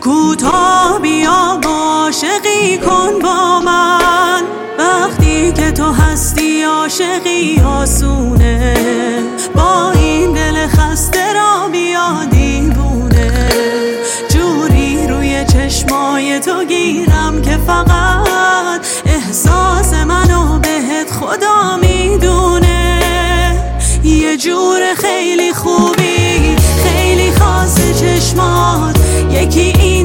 کوتاه بیا عاشقی کن با من، وقتی که تو هستی عاشقی آسونه، با این دل خسته را بیا دیوونه، جوری روی چشمای تو گیرم که فقط احساس منو بهت خدا میدونه، یه جور خیلی خوبی خیلی خاص چشمات، یکی این